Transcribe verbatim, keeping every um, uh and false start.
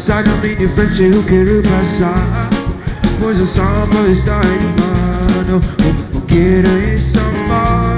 sai na minha frente, eu quero passar, pois o samba está animado. Eu quero ir samba.